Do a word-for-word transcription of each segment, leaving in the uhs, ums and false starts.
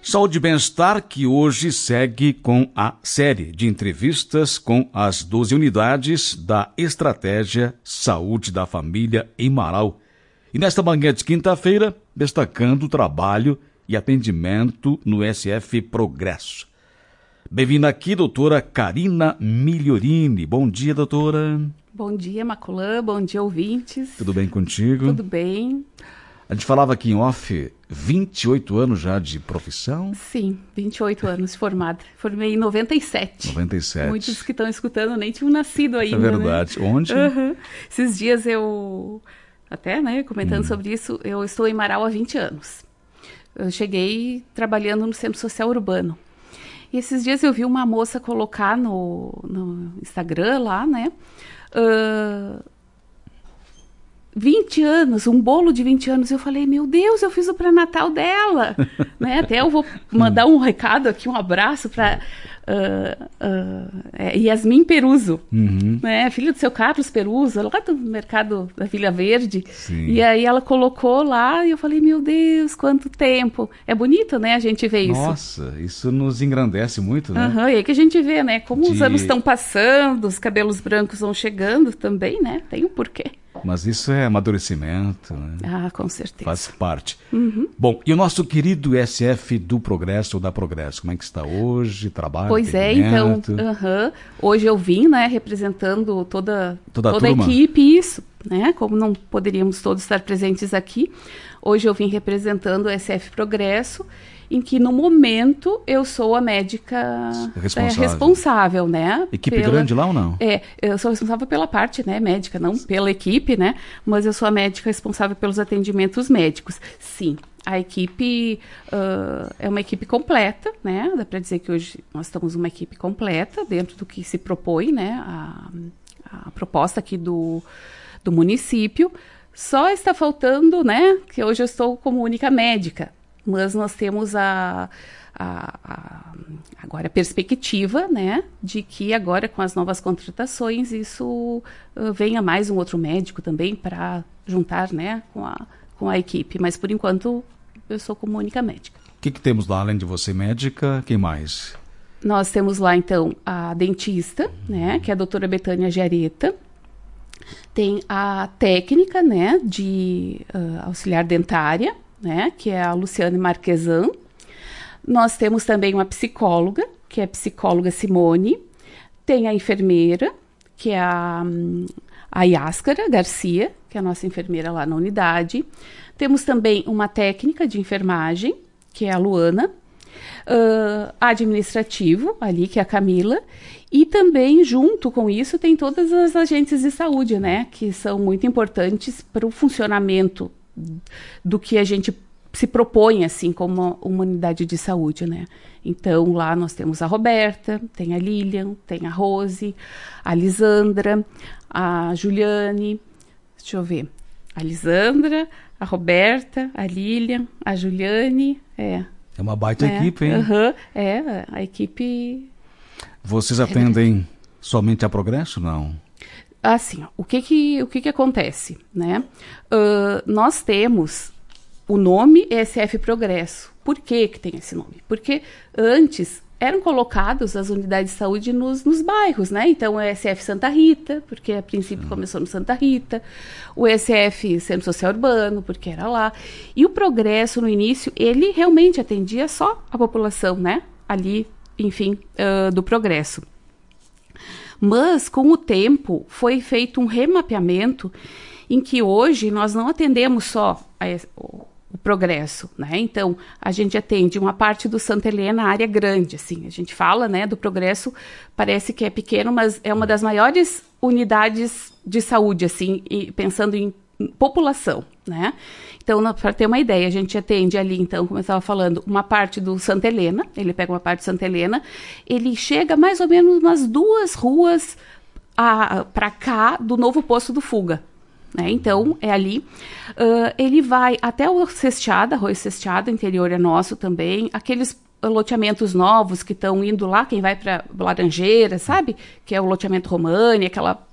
Saúde e Bem-Estar, que hoje segue com a série de entrevistas com as doze unidades da Estratégia Saúde da Família em Marau. E nesta manhã de quinta-feira, destacando o trabalho e atendimento no S F Progresso. Bem-vinda aqui, doutora Karina Migliorini. Bom dia, doutora. Bom dia, Maculã. Bom dia, ouvintes. Tudo bem contigo? Tudo bem. A gente falava aqui em off, vinte e oito anos já de profissão? Sim, vinte e oito anos formada. Formei em noventa e sete. noventa e sete. Muitos que estão escutando nem tinham nascido ainda, É verdade. Né? Onde? Uhum. Esses dias eu, até né, comentando hum. sobre isso, eu estou em Marau há vinte anos. Eu cheguei trabalhando no Centro Social Urbano. E esses dias eu vi uma moça colocar no, no Instagram lá, né? Uh, vinte anos, um bolo de vinte anos. Eu falei, meu Deus, eu fiz o pré-natal dela. Né? Até eu vou mandar um recado aqui, um abraço para uh, uh, é, Yasmin Peruso, uhum. né? Filha do seu Carlos Peruso, lá do mercado da Vila Verde. Sim. E aí ela colocou lá e eu falei, meu Deus, quanto tempo. É bonito, né, a gente ver isso. Nossa, isso nos engrandece muito, né? Uhum, e aí que a gente vê, né, como de... os anos estão passando, os cabelos brancos vão chegando também, né? Tem um porquê. Mas isso é amadurecimento, né? Ah, com certeza. Faz parte. Uhum. Bom, e o nosso querido S F do Progresso ou da Progresso, como é que está hoje? Trabalho, Pois é, então, uhum, hoje eu vim, né, representando toda, toda, toda a, a equipe, isso, né, como não poderíamos todos estar presentes aqui, hoje eu vim representando o S F Progresso, em que no momento eu sou a médica responsável, é, responsável né? Equipe pela, grande lá ou não? É, eu sou responsável pela parte, né, médica, não pela equipe, né? Mas eu sou a médica responsável pelos atendimentos médicos. Sim, a equipe uh, é uma equipe completa, né? Dá para dizer que hoje nós estamos uma equipe completa dentro do que se propõe, né? A, a proposta aqui do, do município. Só está faltando, né? Que hoje eu estou como única médica. Mas nós temos a, a, a, agora a perspectiva, né, de que agora com as novas contratações isso uh, venha mais um outro médico também para juntar, né, com a, com a equipe. Mas por enquanto eu sou como única médica. O que, que temos lá além de você médica? Quem mais? Nós temos lá então a dentista, né, que é a doutora Betânia Jareta. Tem a técnica, né, de uh, auxiliar dentária, né, que é a Luciane Marquesan. Nós temos também uma psicóloga, que é a psicóloga Simone. Tem a enfermeira, que é a, a Yáscara Garcia, que é a nossa enfermeira lá na unidade. Temos também uma técnica de enfermagem, que é a Luana. Uh, administrativo, ali, que é a Camila. E também, junto com isso, tem todas as agentes de saúde, né, que são muito importantes para o funcionamento do que a gente se propõe, assim, como uma, uma unidade de saúde, né? Então, lá nós temos a Roberta, tem a Lilian, tem a Rose, a Lisandra, a Juliane, deixa eu ver, a Lisandra, a Roberta, a Lilian, a Juliane, é... É uma baita é, equipe, hein? Uhum, é, a equipe... Vocês atendem é somente a Progresso, não? Assim, ó, o que que, o que que acontece, né? Uh, nós temos o nome S F Progresso. Por que que tem esse nome? Porque antes eram colocados as unidades de saúde nos, nos bairros, né? Então, o S F Santa Rita, porque a princípio Sim. começou no Santa Rita, o S F Centro Social Urbano, porque era lá. E o Progresso, no início, ele realmente atendia só a população, né? Ali, enfim, uh, do Progresso. Mas, com o tempo, foi feito um remapeamento em que hoje nós não atendemos só a, o, o Progresso, né? Então, a gente atende uma parte do Santa Helena, área grande, assim. A gente fala, né, do Progresso, parece que é pequeno, mas é uma das maiores unidades de saúde, assim, e pensando em população, né? Então, para ter uma ideia, a gente atende ali, então, como eu estava falando, uma parte do Santa Helena, ele pega uma parte do Santa Helena, ele chega mais ou menos umas duas ruas para cá do novo posto do Fuga, né? Então, é ali. Uh, ele vai até o Cesteada, Arroio Cesteada, interior é nosso também, aqueles loteamentos novos que estão indo lá, quem vai para Laranjeira, sabe? Que é o loteamento Romani, aquela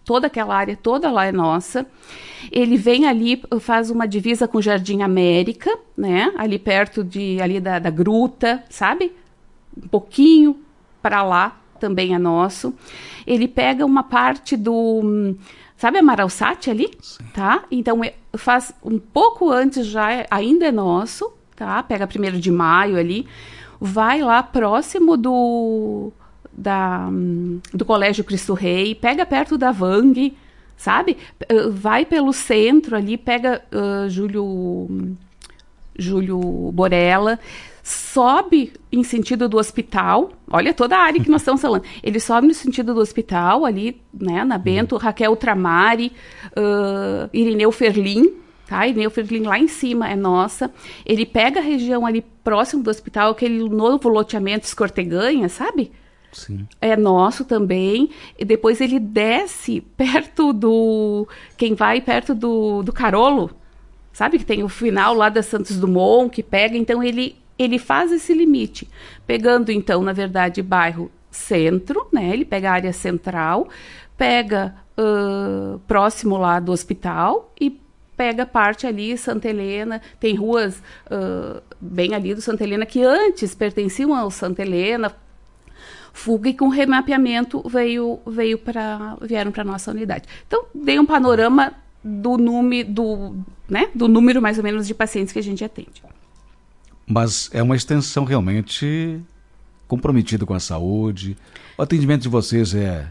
toda aquela área toda lá é nossa. Ele vem ali, faz uma divisa com o Jardim América, né? Ali perto de, ali da, da gruta, sabe? Um pouquinho para lá também é nosso. Ele pega uma parte do, sabe, Amaral Sati ali? Sim. Tá? Então faz um pouco antes já, é, ainda é nosso, tá? Pega primeiro de maio ali, vai lá próximo do, da, do Colégio Cristo Rei, pega perto da Vang, sabe? Vai pelo centro ali, pega uh, Júlio, Júlio Borella, sobe em sentido do hospital, olha toda a área que nós estamos falando, ele sobe no sentido do hospital ali, né, na Bento, Raquel Tramari, uh, Irineu Ferlin, tá? Irineu Ferlin lá em cima é nossa, ele pega a região ali próximo do hospital, aquele novo loteamento Escorteganha, sabe? Sim. É nosso também, e depois ele desce perto do, quem vai perto do, do Carolo, sabe que tem o final lá da Santos Dumont, que pega, então ele, ele faz esse limite, pegando então, na verdade, bairro centro, né, ele pega a área central, pega uh, próximo lá do hospital e pega parte ali, Santa Helena, tem ruas uh, bem ali do Santa Helena, que antes pertenciam ao Santa Helena, fuga, e com remapeamento veio, veio pra, vieram para a nossa unidade. Então, dei um panorama do, número, do, né, do número, mais ou menos, de pacientes que a gente atende. Mas é uma extensão realmente comprometida com a saúde. O atendimento de vocês é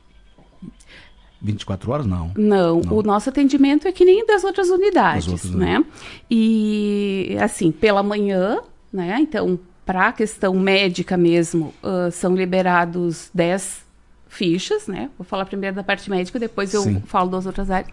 vinte e quatro horas? Não. Não, Não. O nosso atendimento é que nem das outras unidades, das outras, né? né? E, assim, pela manhã, né, então... Para a questão médica mesmo, uh, são liberados dez fichas, né? Vou falar primeiro da parte médica, depois eu Sim. falo das outras áreas.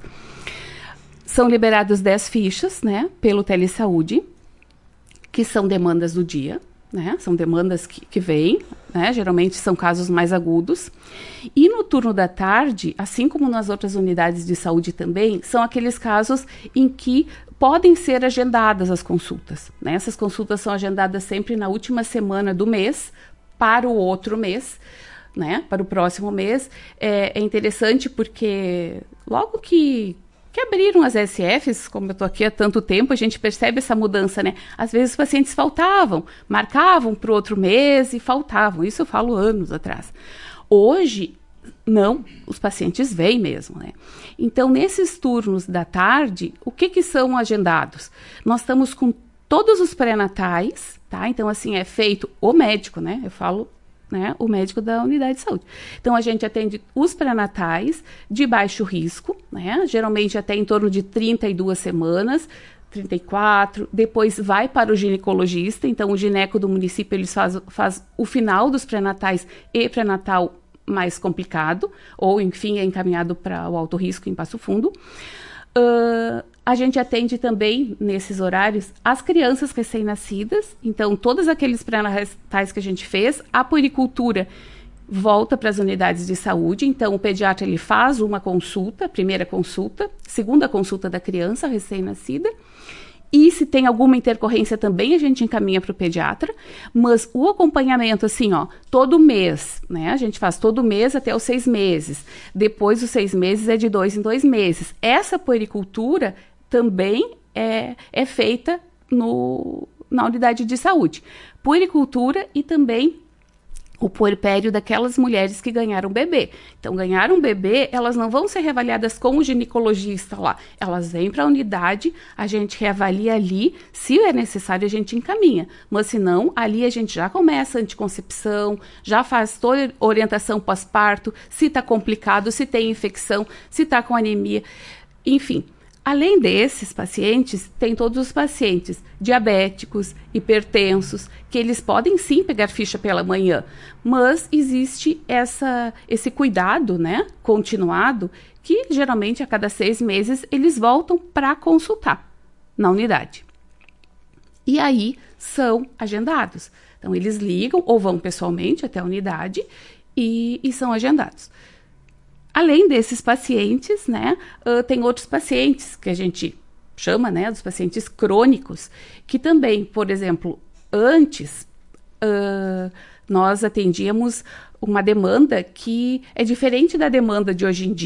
São liberados dez fichas, né? Pelo Telesaúde, que são demandas do dia, né? São demandas que, que vêm, né? Geralmente são casos mais agudos. E no turno da tarde, assim como nas outras unidades de saúde também, são aqueles casos em que podem ser agendadas as consultas, né? Essas consultas são agendadas sempre na última semana do mês para o outro mês, né? Para o próximo mês. É, é interessante porque logo que, que abriram as S Fs, como eu estou aqui há tanto tempo, a gente percebe essa mudança, né? Às vezes os pacientes faltavam, marcavam para o outro mês e faltavam. Isso eu falo anos atrás. Hoje, não, os pacientes vêm mesmo, né? Então, nesses turnos da tarde, o que que são agendados? Nós estamos com todos os pré-natais, tá? Então, assim, é feito o médico, né? Eu falo, né, o médico da unidade de saúde. Então, a gente atende os pré-natais de baixo risco, né? Geralmente até em torno de trinta e duas semanas, trinta e quatro, depois vai para o ginecologista, então o gineco do município, ele faz, faz o final dos pré-natais e pré-natal mais complicado, ou enfim é encaminhado para o alto risco em Passo Fundo. Uh, a gente atende também, nesses horários, as crianças recém-nascidas, então todos aqueles pré-natais que a gente fez, a puericultura volta para as unidades de saúde, então o pediatra ele faz uma consulta, primeira consulta, segunda consulta da criança recém-nascida, e se tem alguma intercorrência também a gente encaminha para o pediatra, mas o acompanhamento assim, ó, todo mês, né, a gente faz todo mês até os seis meses, depois os seis meses é de dois em dois meses. Essa puericultura também é, é feita no, na unidade de saúde. Puericultura e também o puerpério daquelas mulheres que ganharam bebê. Então, ganharam bebê, elas não vão ser reavaliadas com o ginecologista lá. Elas vêm para a unidade, a gente reavalia ali, se é necessário a gente encaminha. Mas se não, ali a gente já começa a anticoncepção, já faz toda a orientação pós-parto, se está complicado, se tem infecção, se está com anemia, enfim. Além desses pacientes, tem todos os pacientes diabéticos, hipertensos, que eles podem sim pegar ficha pela manhã, mas existe essa, esse cuidado, né, continuado, que geralmente a cada seis meses eles voltam para consultar na unidade. E aí são agendados. Então eles ligam ou vão pessoalmente até a unidade e, e são agendados. Além desses pacientes, né, uh, tem outros pacientes que a gente chama, né, dos pacientes crônicos, que também, por exemplo, antes uh, nós atendíamos uma demanda que é diferente da demanda de hoje em dia.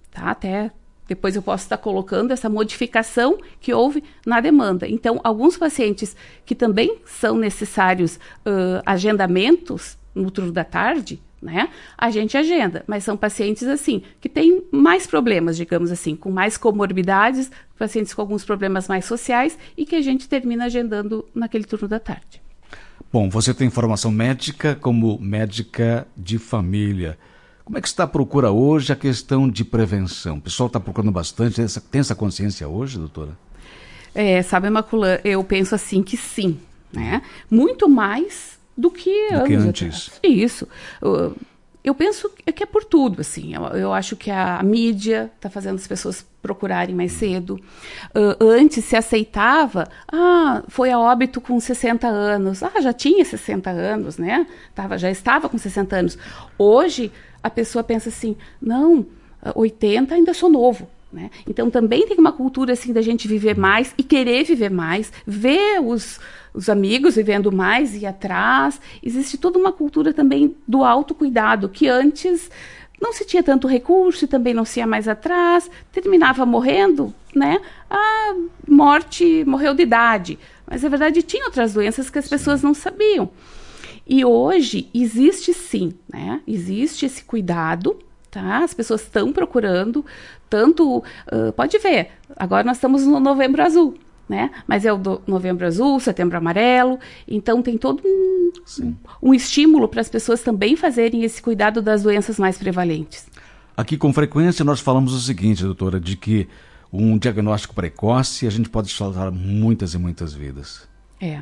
tá? Até depois eu posso estar colocando essa modificação que houve na demanda. Então, alguns pacientes que também são necessários uh, agendamentos no turno da tarde, né? A gente agenda, mas são pacientes assim, que têm mais problemas, digamos assim, com mais comorbidades, pacientes com alguns problemas mais sociais e que a gente termina agendando naquele turno da tarde. Bom, você tem formação médica como médica de família. Como é que está a procura hoje a questão de prevenção? O pessoal está procurando bastante, tem essa, tem essa consciência hoje, doutora? É, sabe, Maculã, eu penso assim que sim, né? Muito mais do que do anos que antes. Atrás. Isso. Eu, eu penso que é por tudo, assim. Eu, eu acho que a mídia está fazendo as pessoas procurarem mais cedo. Uh, antes se aceitava, ah, foi a óbito com sessenta anos. Ah, já tinha sessenta anos, né? Tava, já estava com sessenta anos. Hoje, a pessoa pensa assim, não, oitenta ainda sou novo, né? Então também tem uma cultura assim da gente viver mais e querer viver mais, ver os, os amigos vivendo mais e ir atrás. Existe toda uma cultura também do autocuidado, que antes não se tinha tanto recurso e também não se ia mais atrás, terminava morrendo, né? A morte morreu de idade, mas na verdade tinha outras doenças que as pessoas não sabiam. E hoje existe sim, né? Existe esse cuidado, tá? As pessoas estão procurando, tanto, uh, pode ver, agora nós estamos no Novembro Azul, né? Mas é o do Novembro Azul, Setembro Amarelo, então tem todo um, um, um estímulo para as pessoas também fazerem esse cuidado das doenças mais prevalentes. Aqui com frequência nós falamos o seguinte, doutora, de que um diagnóstico precoce a gente pode salvar muitas e muitas vidas. É,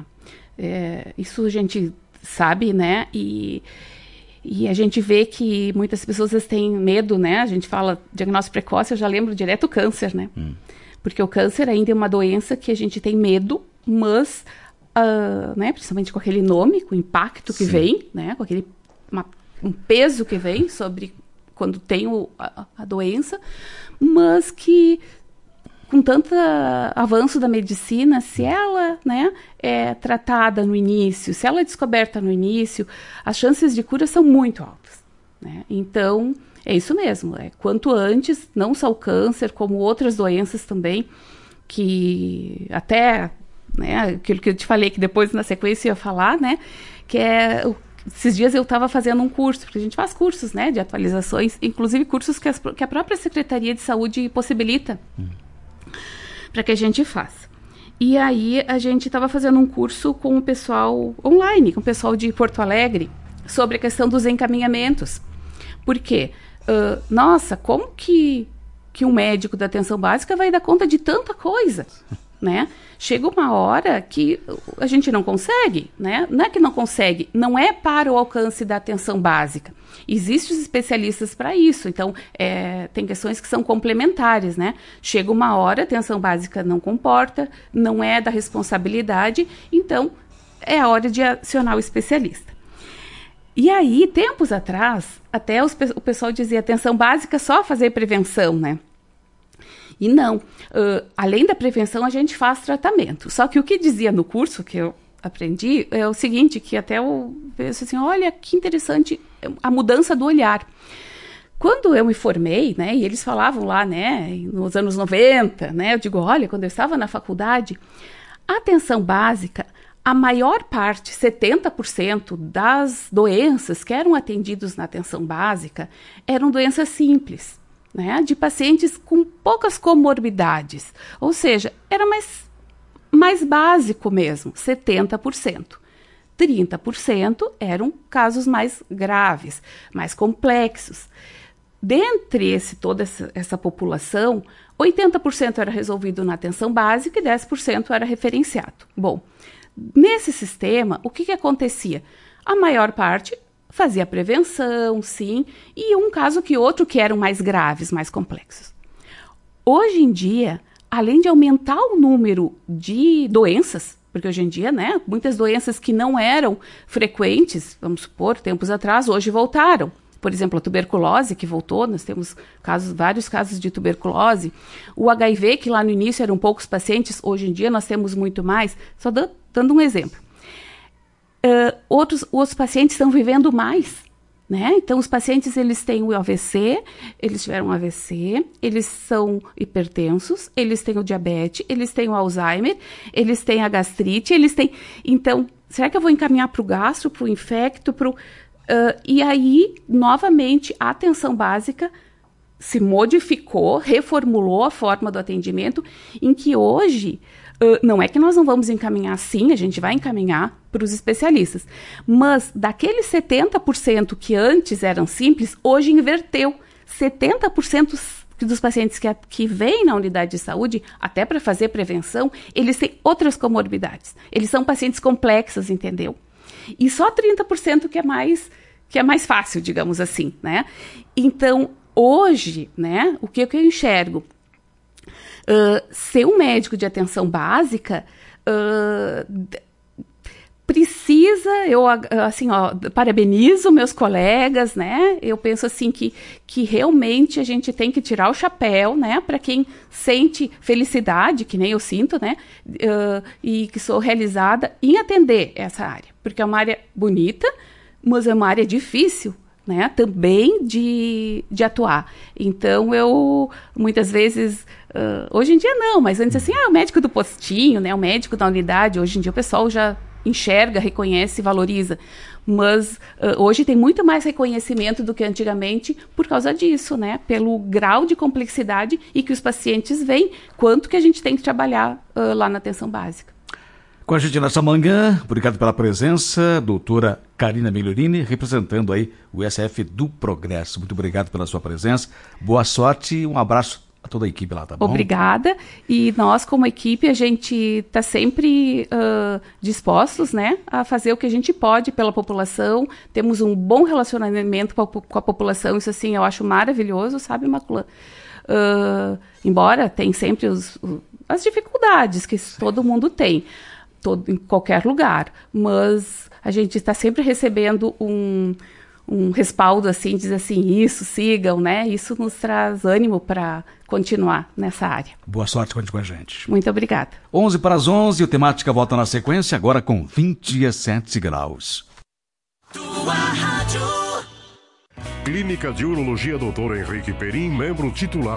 é isso a gente sabe, né? E, e a gente vê que muitas pessoas têm medo, né? A gente fala diagnóstico precoce, eu já lembro direto o câncer, né? Hum. Porque o câncer ainda é uma doença que a gente tem medo, mas, uh, né? Principalmente com aquele nome, com o impacto que Sim. vem, né? Com aquele uma, um peso que vem sobre quando tem o, a, a doença, mas que com tanto avanço da medicina, se ela, né, é tratada no início, se ela é descoberta no início, as chances de cura são muito altas, né? Então, é isso mesmo. É, quanto antes, não só o câncer, como outras doenças também, que até, né, aquilo que eu te falei, que depois na sequência eu ia falar, né, que é... Esses dias eu estava fazendo um curso, porque a gente faz cursos, né, de atualizações, inclusive cursos que, as, que a própria Secretaria de Saúde possibilita. Hum. Para que a gente faça. E aí a gente estava fazendo um curso com o pessoal online, com o pessoal de Porto Alegre, sobre a questão dos encaminhamentos. Por quê? Uh, nossa, como que, que um médico da atenção básica vai dar conta de tanta coisa? Né? Chega uma hora que a gente não consegue, né? Não é que não consegue, não é para o alcance da atenção básica. Existem os especialistas para isso, então é, tem questões que são complementares, né? Chega uma hora, a atenção básica não comporta, não é da responsabilidade, então é a hora de acionar o especialista. E aí, tempos atrás, até os, o pessoal dizia atenção básica só fazer prevenção, né? E não, uh, além da prevenção a gente faz tratamento. Só que o que dizia no curso que eu aprendi é o seguinte, que até eu penso assim, olha que interessante a mudança do olhar. Quando eu me formei, né, e eles falavam lá, né, nos anos noventa, né, eu digo, olha, quando eu estava na faculdade, a atenção básica, a maior parte, setenta por cento das doenças que eram atendidos na atenção básica eram doenças simples. Né, de pacientes com poucas comorbidades, ou seja, era mais, mais básico mesmo, setenta por cento. trinta por cento eram casos mais graves, mais complexos. Dentre esse, toda essa, essa população, oitenta por cento era resolvido na atenção básica e dez por cento era referenciado. Bom, nesse sistema, o que, que acontecia? A maior parte fazia prevenção, sim, e um caso que outro que eram mais graves, mais complexos. Hoje em dia, além de aumentar o número de doenças, porque hoje em dia, né, muitas doenças que não eram frequentes, vamos supor, tempos atrás, hoje voltaram. Por exemplo, a tuberculose que voltou, nós temos casos, vários casos de tuberculose. O H I V, que lá no início eram poucos pacientes, hoje em dia nós temos muito mais. Só dando um exemplo. Uh, outros, os pacientes estão vivendo mais. Né? Então, os pacientes, eles têm o A V C, eles tiveram um A V C, eles são hipertensos, eles têm o diabetes, eles têm o Alzheimer, eles têm a gastrite, eles têm... Então, será que eu vou encaminhar para o gastro, para o infecto, para o... Uh, e aí, novamente, a atenção básica se modificou, reformulou a forma do atendimento, em que hoje... Uh, não é que nós não vamos encaminhar sim, a gente vai encaminhar para os especialistas, mas daqueles setenta por cento que antes eram simples, hoje inverteu. setenta por cento dos pacientes que, que vêm na unidade de saúde, até para fazer prevenção, eles têm outras comorbidades. Eles são pacientes complexos, entendeu? E só trinta por cento que é mais, que é mais fácil, digamos assim, né? Então, hoje, né, o que, que eu enxergo? Uh, ser um médico de atenção básica uh, precisa, eu assim, ó, parabenizo meus colegas, né? Eu penso assim que, que realmente a gente tem que tirar o chapéu, né? Para quem sente felicidade, que nem eu sinto, né? Uh, e que sou realizada em atender essa área, porque é uma área bonita, mas é uma área difícil, né, também de, de atuar. Então, eu, muitas vezes, uh, hoje em dia não, mas antes assim, ah, o médico do postinho, né, o médico da unidade, hoje em dia o pessoal já enxerga, reconhece, valoriza. Mas uh, hoje tem muito mais reconhecimento do que antigamente por causa disso, né, pelo grau de complexidade e que os pacientes veem, quanto que a gente tem que trabalhar uh, lá na atenção básica. Com a gente nessa manhã, obrigado pela presença, doutora Karina Migliorini, representando aí o I S F do Progresso. Muito obrigado pela sua presença, boa sorte e um abraço a toda a equipe lá, tá bom? Obrigada, e nós como equipe, a gente está sempre uh, dispostos, né, a fazer o que a gente pode pela população, temos um bom relacionamento com a, com a população, isso assim eu acho maravilhoso, sabe, Macula? Uh, embora tem sempre os, os, as dificuldades que Sim. todo mundo tem, todo, em qualquer lugar, mas a gente está sempre recebendo um, um respaldo assim, diz assim, isso, sigam, né? Isso nos traz ânimo para continuar nessa área. Boa sorte com a gente. Muito obrigada. onze para as onze, o Temática volta na sequência, agora com vinte e sete graus. Tua rádio. Clínica de Urologia doutor Henrique Perim, membro titular.